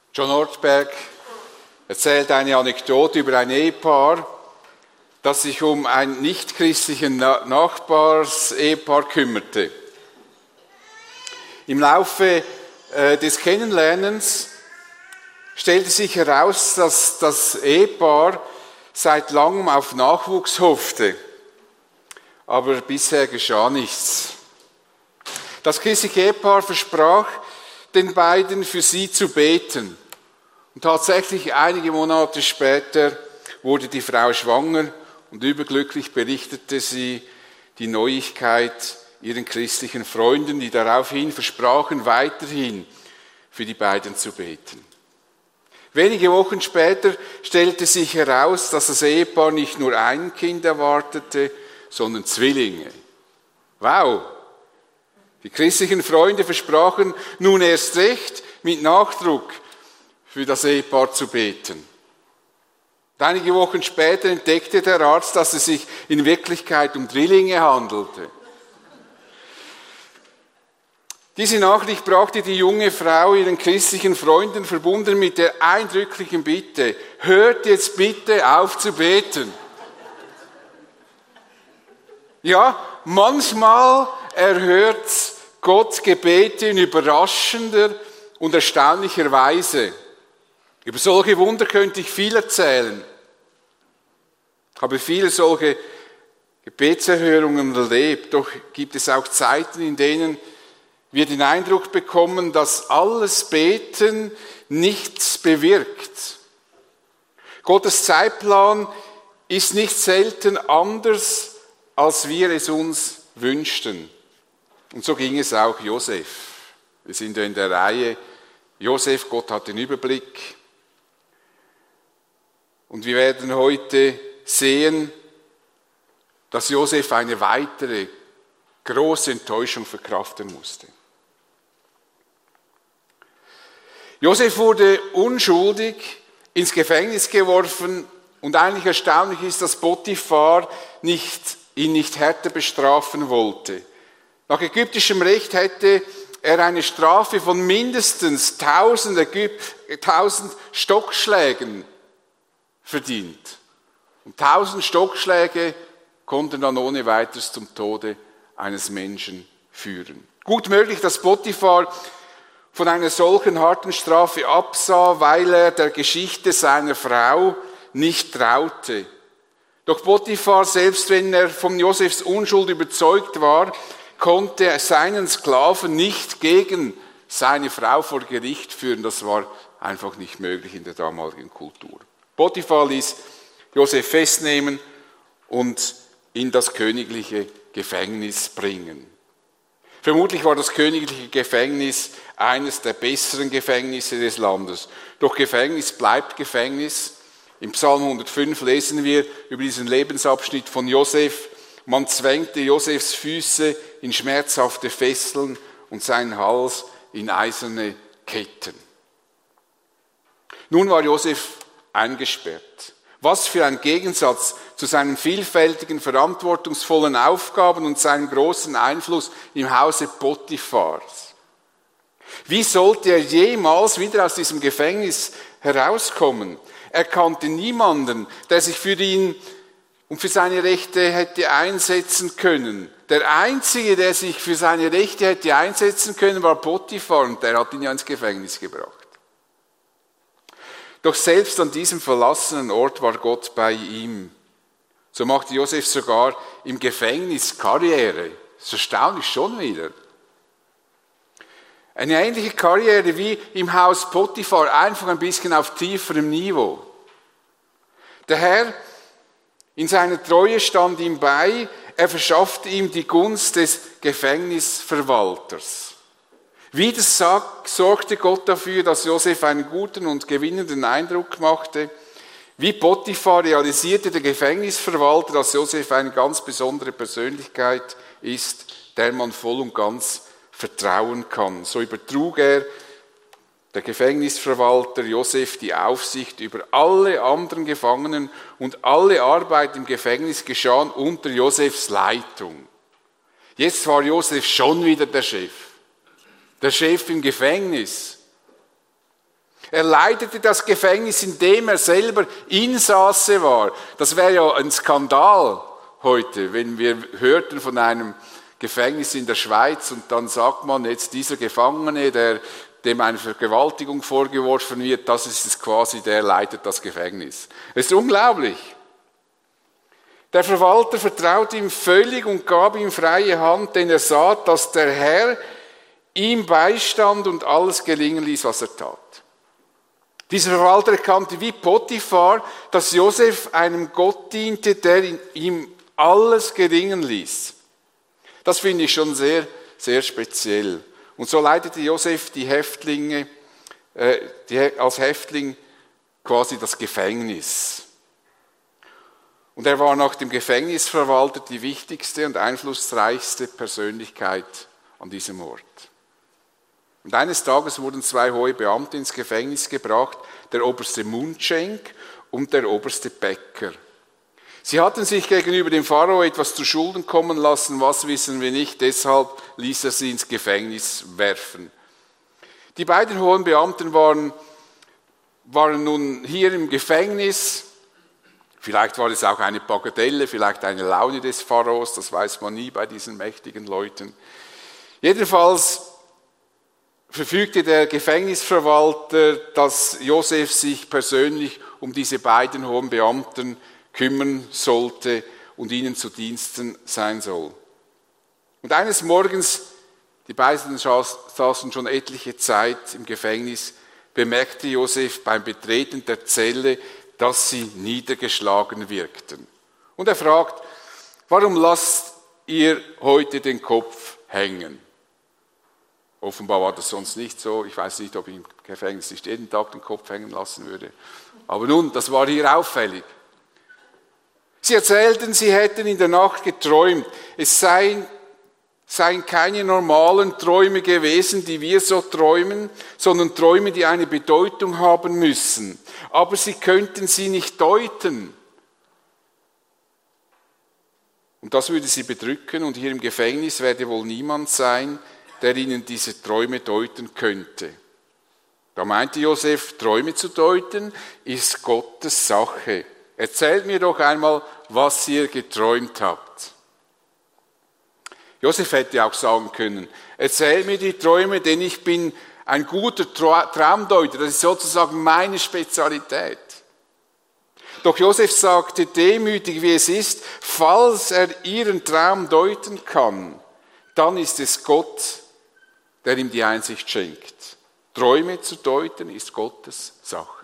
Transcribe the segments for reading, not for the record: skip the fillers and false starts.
John Ortberg erzählt eine Anekdote über ein Ehepaar, das sich um ein nichtchristlichen Nachbarsehepaar kümmerte. Im Laufe des Kennenlernens stellte sich heraus, dass das Ehepaar seit langem auf Nachwuchs hoffte, aber bisher geschah nichts. Das christliche Ehepaar versprach den beiden, für sie zu beten. Und tatsächlich einige Monate später wurde die Frau schwanger und überglücklich berichtete sie die Neuigkeit ihren christlichen Freunden, die daraufhin versprachen, weiterhin für die beiden zu beten. Wenige Wochen später stellte sich heraus, dass das Ehepaar nicht nur ein Kind erwartete, sondern Zwillinge. Wow! Die christlichen Freunde versprachen nun erst recht mit Nachdruck für das Ehepaar zu beten. Und einige Wochen später entdeckte der Arzt, dass es sich in Wirklichkeit um Drillinge handelte. Diese Nachricht brachte die junge Frau ihren christlichen Freunden, verbunden mit der eindrücklichen Bitte: Hört jetzt bitte auf zu beten. Ja, manchmal erhört Gott Gebete in überraschender und erstaunlicher Weise. Über solche Wunder könnte ich viel erzählen. Ich habe viele solche Gebetserhörungen erlebt, doch gibt es auch Zeiten, in denen wir den Eindruck bekommen, dass alles Beten nichts bewirkt. Gottes Zeitplan ist nicht selten anders, als wir es uns wünschten. Und so ging es auch Josef. Wir sind ja in der Reihe Josef, Gott hat den Überblick. Und wir werden heute sehen, dass Josef eine weitere große Enttäuschung verkraften musste. Josef wurde unschuldig ins Gefängnis geworfen und eigentlich erstaunlich ist, dass Potiphar ihn nicht härter bestrafen wollte. Nach ägyptischem Recht hätte er eine Strafe von mindestens 1000 Stockschlägen verdient. Und 1000 Stockschläge konnten dann ohne weiteres zum Tode eines Menschen führen. Gut möglich, dass Potiphar von einer solchen harten Strafe absah, weil er der Geschichte seiner Frau nicht traute. Doch Potiphar, selbst wenn er von Josefs Unschuld überzeugt war, konnte seinen Sklaven nicht gegen seine Frau vor Gericht führen. Das war einfach nicht möglich in der damaligen Kultur. Potiphar ließ Josef festnehmen und in das königliche Gefängnis bringen. Vermutlich war das königliche Gefängnis eines der besseren Gefängnisse des Landes. Doch Gefängnis bleibt Gefängnis. Im Psalm 105 lesen wir über diesen Lebensabschnitt von Josef: Man zwängte Josefs Füße in schmerzhafte Fesseln und seinen Hals in eiserne Ketten. Nun war Josef eingesperrt. Was für ein Gegensatz zu seinen vielfältigen, verantwortungsvollen Aufgaben und seinem großen Einfluss im Hause Potiphars. Wie sollte er jemals wieder aus diesem Gefängnis herauskommen? Er kannte niemanden, der sich für ihn und für seine Rechte hätte einsetzen können. Der Einzige, der sich für seine Rechte hätte einsetzen können, war Potiphar, und der hat ihn ja ins Gefängnis gebracht. Doch selbst an diesem verlassenen Ort war Gott bei ihm. So machte Josef sogar im Gefängnis Karriere. Das ist erstaunlich schon wieder. Eine ähnliche Karriere wie im Haus Potiphar, einfach ein bisschen auf tieferem Niveau. Der Herr in seiner Treue stand ihm bei, er verschaffte ihm die Gunst des Gefängnisverwalters. Wieder sorgte Gott dafür, dass Josef einen guten und gewinnenden Eindruck machte. Wie Potiphar realisierte der Gefängnisverwalter, dass Josef eine ganz besondere Persönlichkeit ist, der man voll und ganz vertrauen kann. So übertrug der Gefängnisverwalter Josef die Aufsicht über alle anderen Gefangenen und alle Arbeit im Gefängnis geschah unter Josefs Leitung. Jetzt war Josef schon wieder der Chef im Gefängnis. Er leitete das Gefängnis, in dem er selber Insasse war. Das wäre ja ein Skandal heute, wenn wir hörten von einem Gefängnis in der Schweiz und dann sagt man jetzt, dieser Gefangene, dem eine Vergewaltigung vorgeworfen wird, das ist es quasi, der leitet das Gefängnis. Es ist unglaublich. Der Verwalter vertraute ihm völlig und gab ihm freie Hand, denn er sah, dass der Herr ihm beistand und alles gelingen ließ, was er tat. Dieser Verwalter erkannte wie Potiphar, dass Josef einem Gott diente, der ihm alles gelingen ließ. Das finde ich schon sehr, sehr speziell. Und so leitete Josef die Häftlinge, als Häftling quasi das Gefängnis. Und er war nach dem Gefängnisverwalter die wichtigste und einflussreichste Persönlichkeit an diesem Ort. Und eines Tages wurden 2 hohe Beamte ins Gefängnis gebracht, der oberste Mundschenk und der oberste Bäcker. Sie hatten sich gegenüber dem Pharao etwas zu Schulden kommen lassen, was wissen wir nicht, deshalb ließ er sie ins Gefängnis werfen. Die beiden hohen Beamten waren nun hier im Gefängnis. Vielleicht war es auch eine Bagatelle, vielleicht eine Laune des Pharaos, das weiß man nie bei diesen mächtigen Leuten. Jedenfalls verfügte der Gefängnisverwalter, dass Josef sich persönlich um diese beiden hohen Beamten kümmern sollte und ihnen zu Diensten sein soll. Und eines Morgens, die beiden saßen schon etliche Zeit im Gefängnis, bemerkte Josef beim Betreten der Zelle, dass sie niedergeschlagen wirkten. Und er fragt, warum lasst ihr heute den Kopf hängen? Offenbar war das sonst nicht so. Ich weiß nicht, ob ich im Gefängnis nicht jeden Tag den Kopf hängen lassen würde. Aber nun, das war hier auffällig. Sie erzählten, sie hätten in der Nacht geträumt. Es seien keine normalen Träume gewesen, die wir so träumen, sondern Träume, die eine Bedeutung haben müssen. Aber sie könnten sie nicht deuten. Und das würde sie bedrücken und hier im Gefängnis werde wohl niemand sein, der ihnen diese Träume deuten könnte. Da meinte Josef, Träume zu deuten ist Gottes Sache. Erzählt mir doch einmal, was ihr geträumt habt. Josef hätte auch sagen können, erzähl mir die Träume, denn ich bin ein guter Traumdeuter. Das ist sozusagen meine Spezialität. Doch Josef sagte demütig, wie es ist, falls er ihren Traum deuten kann, dann ist es Gott, der ihm die Einsicht schenkt. Träume zu deuten ist Gottes Sache.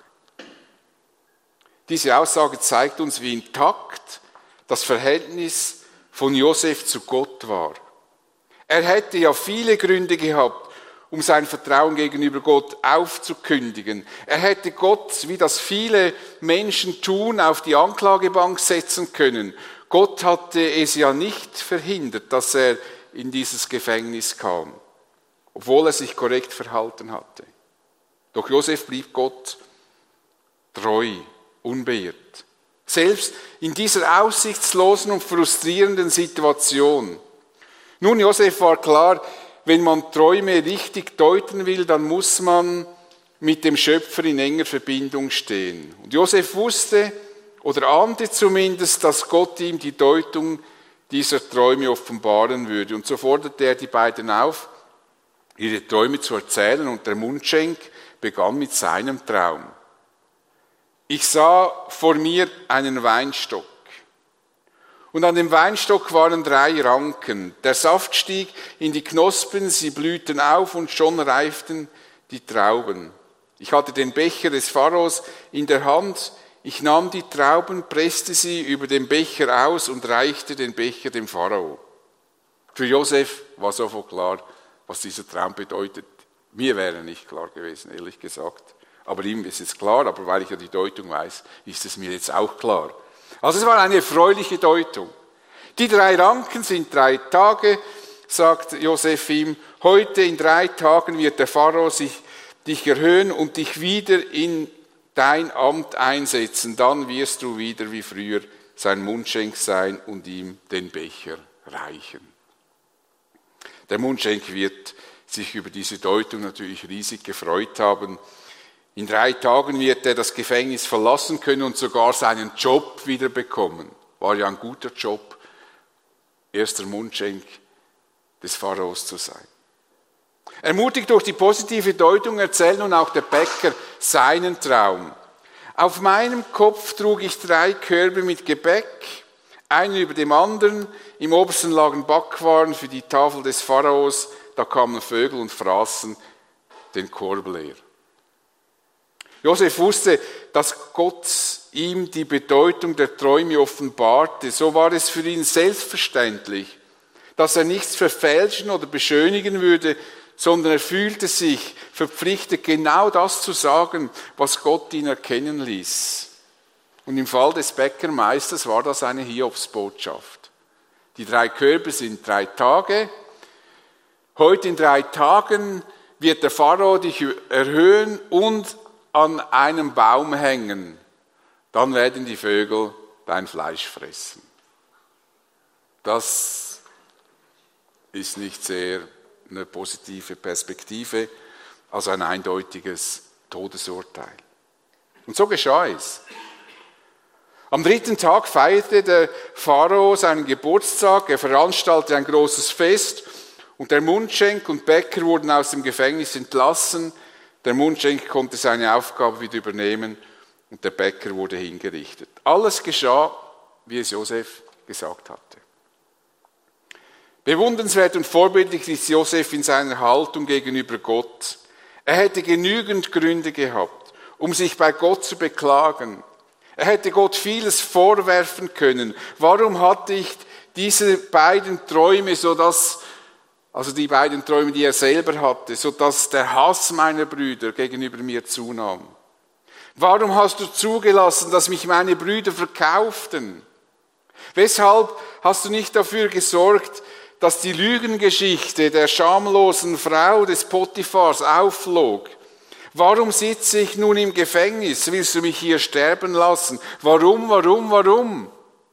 Diese Aussage zeigt uns, wie intakt das Verhältnis von Josef zu Gott war. Er hätte ja viele Gründe gehabt, um sein Vertrauen gegenüber Gott aufzukündigen. Er hätte Gott, wie das viele Menschen tun, auf die Anklagebank setzen können. Gott hatte es ja nicht verhindert, dass er in dieses Gefängnis kam, obwohl er sich korrekt verhalten hatte. Doch Josef blieb Gott treu, unbeirrt. Selbst in dieser aussichtslosen und frustrierenden Situation. Nun, Josef war klar, wenn man Träume richtig deuten will, dann muss man mit dem Schöpfer in enger Verbindung stehen. Und Josef wusste oder ahnte zumindest, dass Gott ihm die Deutung dieser Träume offenbaren würde. Und so forderte er die beiden auf, ihre Träume zu erzählen, und der Mundschenk begann mit seinem Traum. Ich sah vor mir einen Weinstock. Und an dem Weinstock waren 3 Ranken. Der Saft stieg in die Knospen, sie blühten auf und schon reiften die Trauben. Ich hatte den Becher des Pharaos in der Hand. Ich nahm die Trauben, presste sie über den Becher aus und reichte den Becher dem Pharao. Für Josef war sofort klar, was dieser Traum bedeutet. Mir wäre nicht klar gewesen, ehrlich gesagt. Aber ihm ist es klar, aber weil ich ja die Deutung weiß, ist es mir jetzt auch klar. Also es war eine erfreuliche Deutung. Die 3 Ranken sind 3 Tage, sagt Josef ihm. Heute in 3 Tagen wird der Pharao dich erhöhen und dich wieder in dein Amt einsetzen. Dann wirst du wieder wie früher sein Mundschenk sein und ihm den Becher reichen. Der Mundschenk wird sich über diese Deutung natürlich riesig gefreut haben. In 3 Tagen wird er das Gefängnis verlassen können und sogar seinen Job wieder bekommen. War ja ein guter Job, erster Mundschenk des Pharaos zu sein. Ermutigt durch die positive Deutung erzählt nun auch der Bäcker seinen Traum. Auf meinem Kopf trug ich 3 Körbe mit Gebäck, einen über dem anderen. Im obersten lagen Backwaren für die Tafel des Pharaos. Da kamen Vögel und fraßen den Korb leer. Josef wusste, dass Gott ihm die Bedeutung der Träume offenbarte. So war es für ihn selbstverständlich, dass er nichts verfälschen oder beschönigen würde, sondern er fühlte sich verpflichtet, genau das zu sagen, was Gott ihn erkennen ließ. Und im Fall des Bäckermeisters war das eine Hiobsbotschaft. Die 3 Körbe sind 3 Tage. Heute in 3 Tagen wird der Pharao dich erhöhen und an einem Baum hängen. Dann werden die Vögel dein Fleisch fressen. Das ist nicht sehr eine positive Perspektive, also ein eindeutiges Todesurteil. Und so geschah es. Am 3. Tag feierte der Pharao seinen Geburtstag, er veranstaltete ein großes Fest und der Mundschenk und Bäcker wurden aus dem Gefängnis entlassen. Der Mundschenk konnte seine Aufgabe wieder übernehmen und der Bäcker wurde hingerichtet. Alles geschah, wie es Josef gesagt hatte. Bewundernswert und vorbildlich ist Josef in seiner Haltung gegenüber Gott. Er hätte genügend Gründe gehabt, um sich bei Gott zu beklagen. Er hätte Gott vieles vorwerfen können. Warum hatte ich diese beiden Träume, die beiden Träume, die er selber hatte, sodass der Hass meiner Brüder gegenüber mir zunahm? Warum hast du zugelassen, dass mich meine Brüder verkauften? Weshalb hast du nicht dafür gesorgt, dass die Lügengeschichte der schamlosen Frau des Potiphars aufflog? Warum sitze ich nun im Gefängnis? Willst du mich hier sterben lassen? Warum?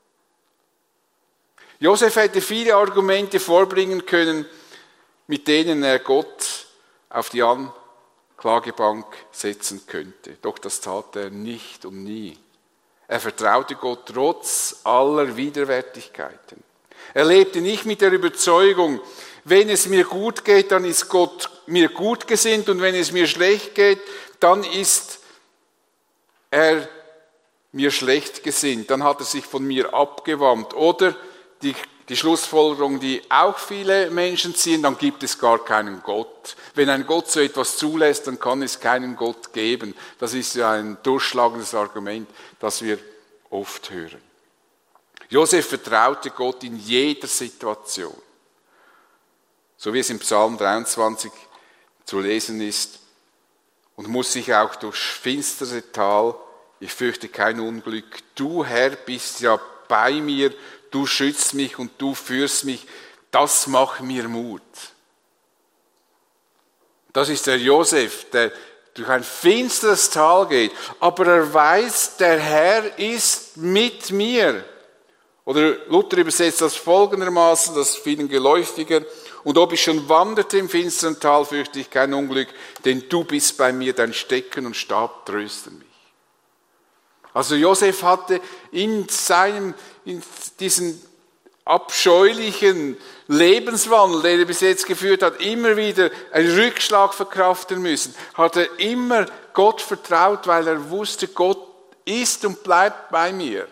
Josef hätte viele Argumente vorbringen können, mit denen er Gott auf die Anklagebank setzen könnte. Doch das tat er nicht und nie. Er vertraute Gott trotz aller Widerwärtigkeiten. Er lebte nicht mit der Überzeugung, wenn es mir gut geht, dann ist Gott mir gut gesinnt und wenn es mir schlecht geht, dann ist er mir schlecht gesinnt. Dann hat er sich von mir abgewandt. Oder die Schlussfolgerung, die auch viele Menschen ziehen, dann gibt es gar keinen Gott. Wenn ein Gott so etwas zulässt, dann kann es keinen Gott geben. Das ist ja ein durchschlagendes Argument, das wir oft hören. Josef vertraute Gott in jeder Situation. So wie es im Psalm 23 zu lesen ist. Und muss sich auch durchs finstere Tal, ich fürchte kein Unglück, du Herr bist ja bei mir, du schützt mich und du führst mich, das macht mir Mut. Das ist der Josef, der durch ein finsteres Tal geht, aber er weiß, der Herr ist mit mir. Oder Luther übersetzt das folgendermaßen, das ist vielen geläufiger: Und ob ich schon wanderte im finsteren Tal, fürchte ich kein Unglück, denn du bist bei mir, dein Stecken und Stab trösten mich. Also Josef hatte in diesen abscheulichen Lebenswandel, den er bis jetzt geführt hat, immer wieder einen Rückschlag verkraften müssen. Hat er immer Gott vertraut, weil er wusste, Gott ist und bleibt bei mir.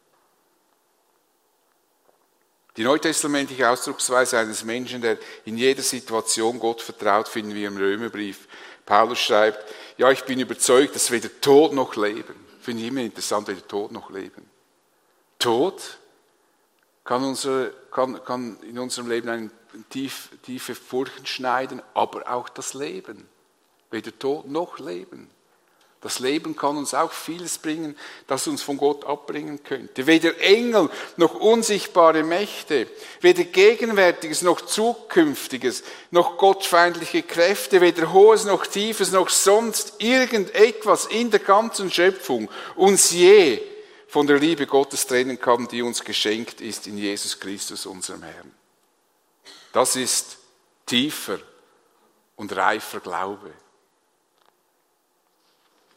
Die neutestamentliche Ausdrucksweise eines Menschen, der in jeder Situation Gott vertraut, finden wir im Römerbrief. Paulus schreibt, ja, ich bin überzeugt, dass weder Tod noch Leben. Finde ich immer interessant, weder Tod noch Leben. Tod kann in unserem Leben eine tiefe Furchen schneiden, aber auch das Leben. Weder Tod noch Leben. Das Leben kann uns auch vieles bringen, das uns von Gott abbringen könnte. Weder Engel noch unsichtbare Mächte, weder Gegenwärtiges noch Zukünftiges, noch gottfeindliche Kräfte, weder Hohes noch Tiefes, noch sonst irgendetwas in der ganzen Schöpfung uns je von der Liebe Gottes trennen kann, die uns geschenkt ist in Jesus Christus, unserem Herrn. Das ist tiefer und reifer Glaube.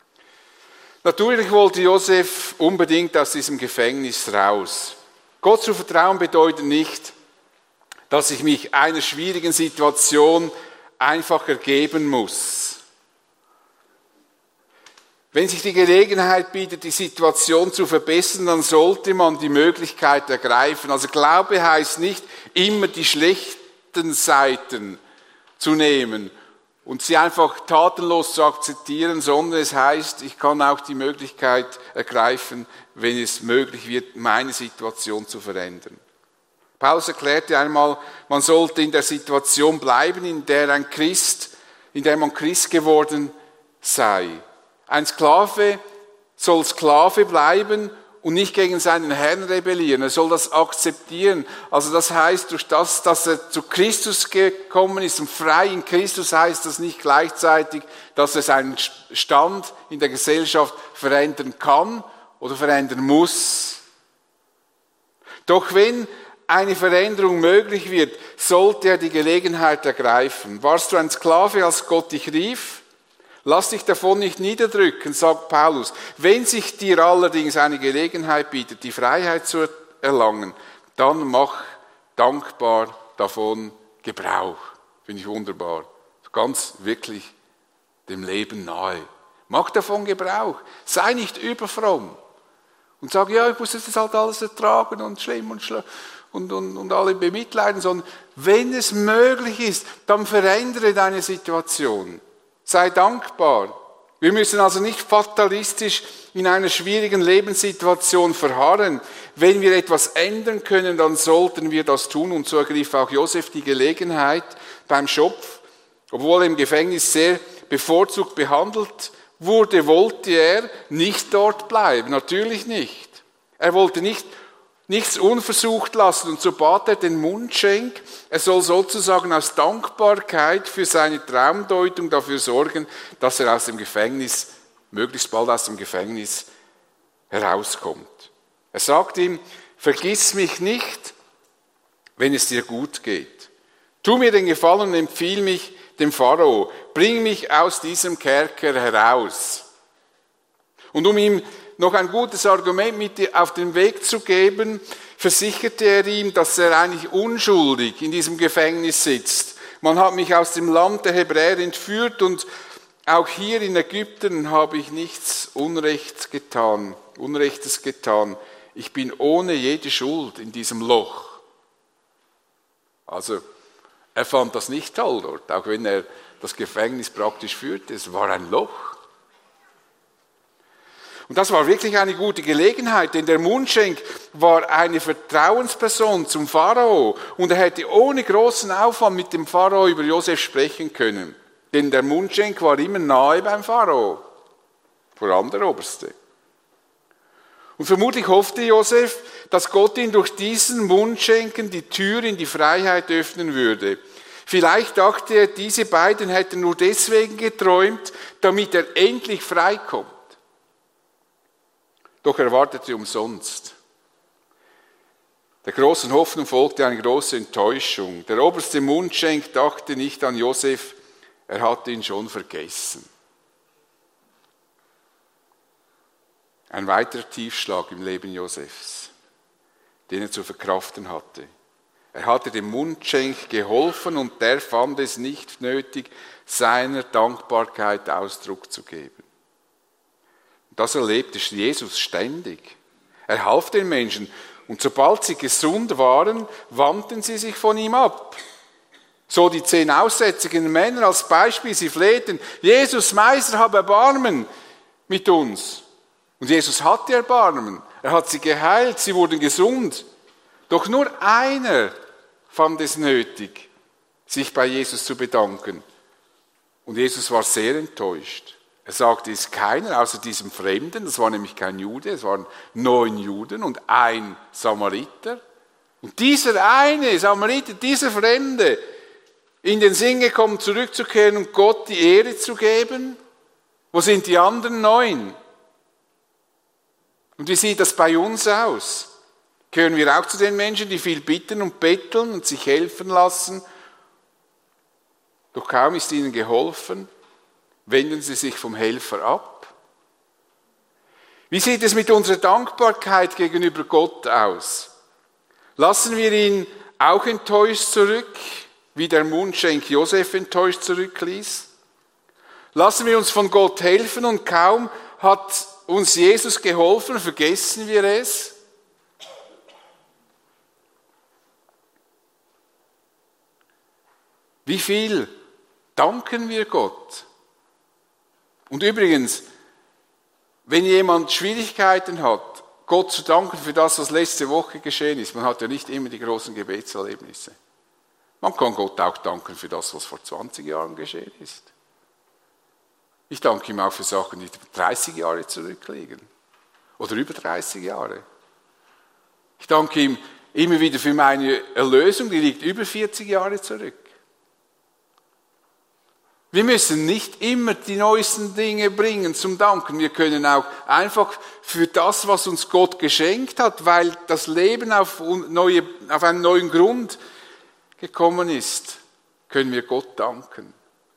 Natürlich wollte Josef unbedingt aus diesem Gefängnis raus. Gott zu vertrauen bedeutet nicht, dass ich mich einer schwierigen Situation einfach ergeben muss. Wenn sich die Gelegenheit bietet, die Situation zu verbessern, dann sollte man die Möglichkeit ergreifen. Also Glaube heißt nicht immer die schlechten Seiten zu nehmen und sie einfach tatenlos zu akzeptieren, sondern es heißt, ich kann auch die Möglichkeit ergreifen, wenn es möglich wird, meine Situation zu verändern. Paulus erklärte einmal, man sollte in der Situation bleiben, in der man Christ geworden sei. Ein Sklave soll Sklave bleiben und nicht gegen seinen Herrn rebellieren. Er soll das akzeptieren. Also das heißt, durch das, dass er zu Christus gekommen ist und frei in Christus, heißt das nicht gleichzeitig, dass er seinen Stand in der Gesellschaft verändern kann oder verändern muss. Doch wenn eine Veränderung möglich wird, sollte er die Gelegenheit ergreifen. Warst du ein Sklave, als Gott dich rief? Lass dich davon nicht niederdrücken, sagt Paulus. Wenn sich dir allerdings eine Gelegenheit bietet, die Freiheit zu erlangen, dann mach dankbar davon Gebrauch. Finde ich wunderbar. Ganz wirklich dem Leben nahe. Mach davon Gebrauch. Sei nicht überfromm. Und sag, ja, ich muss das halt alles ertragen und schlimm und alle bemitleiden, sondern wenn es möglich ist, dann verändere deine Situation. Sei dankbar. Wir müssen also nicht fatalistisch in einer schwierigen Lebenssituation verharren. Wenn wir etwas ändern können, dann sollten wir das tun. Und so ergriff auch Josef die Gelegenheit beim Schopf. Obwohl er im Gefängnis sehr bevorzugt behandelt wurde, wollte er nicht dort bleiben. Natürlich nicht. Er wollte nichts unversucht lassen. Und so bat er den Mundschenk, er soll sozusagen aus Dankbarkeit für seine Traumdeutung dafür sorgen, dass er aus dem Gefängnis, möglichst bald aus dem Gefängnis herauskommt. Er sagt ihm, vergiss mich nicht, wenn es dir gut geht. Tu mir den Gefallen und empfiehl mich dem Pharao. Bring mich aus diesem Kerker heraus. Und um ihm noch ein gutes Argument mit auf den Weg zu geben, versicherte er ihm, dass er eigentlich unschuldig in diesem Gefängnis sitzt. Man hat mich aus dem Land der Hebräer entführt und auch hier in Ägypten habe ich nichts Unrechtes getan. Ich bin ohne jede Schuld in diesem Loch. Also, er fand das nicht toll dort, auch wenn er das Gefängnis praktisch führte. Es war ein Loch. Und das war wirklich eine gute Gelegenheit, denn der Mundschenk war eine Vertrauensperson zum Pharao und er hätte ohne großen Aufwand mit dem Pharao über Josef sprechen können. Denn der Mundschenk war immer nahe beim Pharao, vor allem der Oberste. Und vermutlich hoffte Josef, dass Gott ihn durch diesen Mundschenken die Tür in die Freiheit öffnen würde. Vielleicht dachte er, diese beiden hätten nur deswegen geträumt, damit er endlich freikommt. Doch er wartete umsonst. Der großen Hoffnung folgte eine große Enttäuschung. Der oberste Mundschenk dachte nicht an Josef, er hatte ihn schon vergessen. Ein weiterer Tiefschlag im Leben Josefs, den er zu verkraften hatte. Er hatte dem Mundschenk geholfen und der fand es nicht nötig, seiner Dankbarkeit Ausdruck zu geben. Das erlebte Jesus ständig. Er half den Menschen und sobald sie gesund waren, wandten sie sich von ihm ab. So die 10 aussätzigen Männer als Beispiel, sie flehten, Jesus, Meister, hab Erbarmen mit uns. Und Jesus hatte Erbarmen. Er hat sie geheilt, sie wurden gesund. Doch nur einer fand es nötig, sich bei Jesus zu bedanken. Und Jesus war sehr enttäuscht. Er sagte, es ist keiner außer diesem Fremden, das war nämlich kein Jude, es waren 9 Juden und ein Samariter. Und dieser eine Samariter, dieser Fremde, in den Sinn gekommen, zurückzukehren und Gott die Ehre zu geben? Wo sind die anderen 9? Und wie sieht das bei uns aus? Gehören wir auch zu den Menschen, die viel bitten und betteln und sich helfen lassen? Doch kaum ist ihnen geholfen, wenden sie sich vom Helfer ab. Wie sieht es mit unserer Dankbarkeit gegenüber Gott aus? Lassen wir ihn auch enttäuscht zurück, wie der Mundschenk Josef enttäuscht zurückließ? Lassen wir uns von Gott helfen und kaum hat uns Jesus geholfen, vergessen wir es? Wie viel danken wir Gott? Und übrigens, wenn jemand Schwierigkeiten hat, Gott zu danken für das, was letzte Woche geschehen ist, man hat ja nicht immer die großen Gebetserlebnisse. Man kann Gott auch danken für das, was vor 20 Jahren geschehen ist. Ich danke ihm auch für Sachen, die 30 Jahre zurückliegen. Oder über 30 Jahre. Ich danke ihm immer wieder für meine Erlösung, die liegt über 40 Jahre zurück. Wir müssen nicht immer die neuesten Dinge bringen zum Danken. Wir können auch einfach für das, was uns Gott geschenkt hat, weil das Leben auf einen neuen Grund gekommen ist, können wir Gott danken.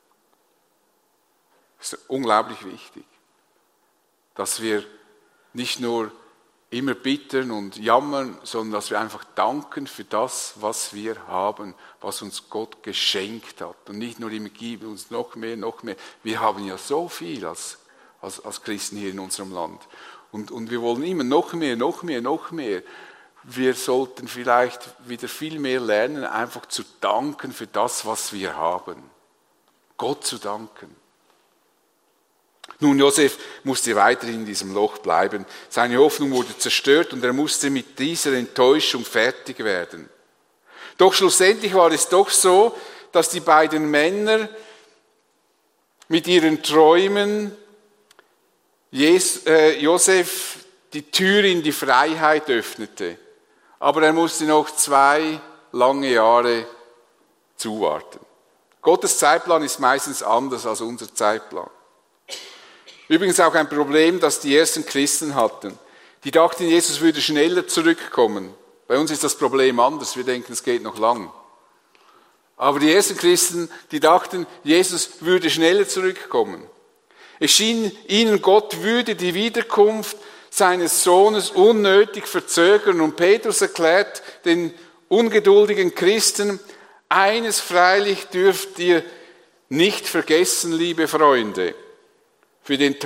Das ist unglaublich wichtig, dass wir nicht nur immer bittern und jammern, sondern dass wir einfach danken für das, was wir haben, was uns Gott geschenkt hat. Und nicht nur immer geben uns noch mehr, noch mehr. Wir haben ja so viel als Christen hier in unserem Land. Und wir wollen immer noch mehr, noch mehr, noch mehr. Wir sollten vielleicht wieder viel mehr lernen, einfach zu danken für das, was wir haben. Gott zu danken. Nun, Josef musste weiterhin in diesem Loch bleiben. Seine Hoffnung wurde zerstört und er musste mit dieser Enttäuschung fertig werden. Doch schlussendlich war es doch so, dass die beiden Männer mit ihren Träumen Josef die Tür in die Freiheit öffnete. Aber er musste noch 2 lange Jahre zuwarten. Gottes Zeitplan ist meistens anders als unser Zeitplan. Übrigens auch ein Problem, das die ersten Christen hatten. Die dachten, Jesus würde schneller zurückkommen. Bei uns ist das Problem anders. Wir denken, es geht noch lang. Aber die ersten Christen, die dachten, Jesus würde schneller zurückkommen. Es schien ihnen, Gott würde die Wiederkunft seines Sohnes unnötig verzögern. Und Petrus erklärt den ungeduldigen Christen, eines freilich dürft ihr nicht vergessen, liebe Freunde. Für den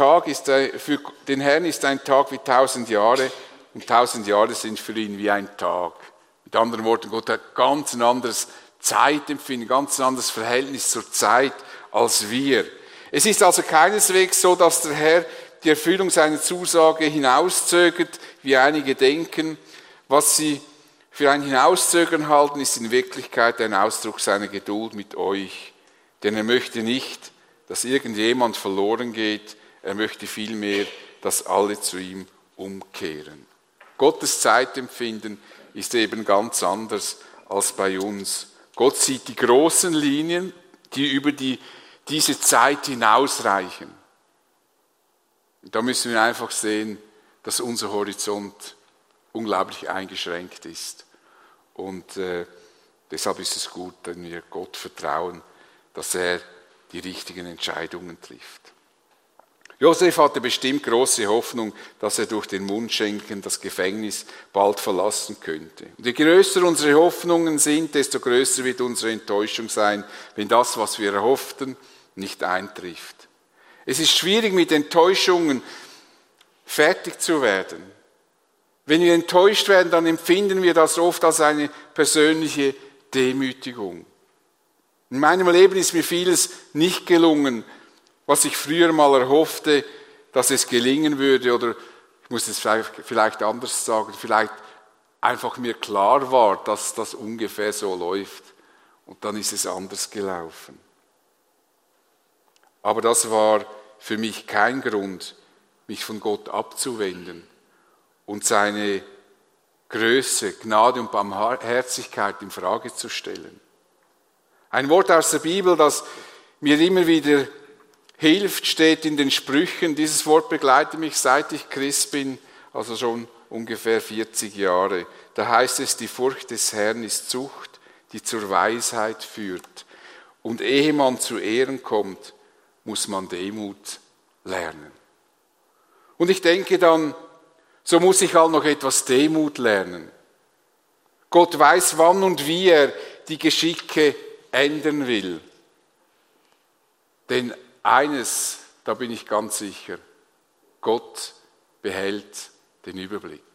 Herrn ist ein Tag wie 1000 Jahre und 1000 Jahre sind für ihn wie ein Tag. Mit anderen Worten, Gott hat ganz ein anderes Zeitempfinden, ganz ein anderes Verhältnis zur Zeit als wir. Es ist also keineswegs so, dass der Herr die Erfüllung seiner Zusage hinauszögert, wie einige denken. Was sie für ein Hinauszögern halten, ist in Wirklichkeit ein Ausdruck seiner Geduld mit euch. Denn er möchte nicht, dass irgendjemand verloren geht, er möchte vielmehr, dass alle zu ihm umkehren. Gottes Zeitempfinden ist eben ganz anders als bei uns. Gott sieht die großen Linien, die über diese Zeit hinausreichen. Da müssen wir einfach sehen, dass unser Horizont unglaublich eingeschränkt ist. Und deshalb ist es gut, wenn wir Gott vertrauen, dass er die richtigen Entscheidungen trifft. Josef hatte bestimmt große Hoffnung, dass er durch den Mundschenken das Gefängnis bald verlassen könnte. Und je größer unsere Hoffnungen sind, desto größer wird unsere Enttäuschung sein, wenn das, was wir erhofften, nicht eintrifft. Es ist schwierig, mit Enttäuschungen fertig zu werden. Wenn wir enttäuscht werden, dann empfinden wir das oft als eine persönliche Demütigung. In meinem Leben ist mir vieles nicht gelungen, was ich früher mal erhoffte, dass es gelingen würde, oder ich muss es vielleicht anders sagen, vielleicht einfach mir klar war, dass das ungefähr so läuft und dann ist es anders gelaufen. Aber das war für mich kein Grund, mich von Gott abzuwenden und seine Größe, Gnade und Barmherzigkeit in Frage zu stellen. Ein Wort aus der Bibel, das mir immer wieder hilft, steht in den Sprüchen. Dieses Wort begleitet mich, seit ich Christ bin, also schon ungefähr 40 Jahre. Da heißt es, die Furcht des Herrn ist Zucht, die zur Weisheit führt. Und ehe man zu Ehren kommt, muss man Demut lernen. Und ich denke dann, so muss ich auch noch etwas Demut lernen. Gott weiß, wann und wie er die Geschicke ändern will. Denn eines, da bin ich ganz sicher, Gott behält den Überblick.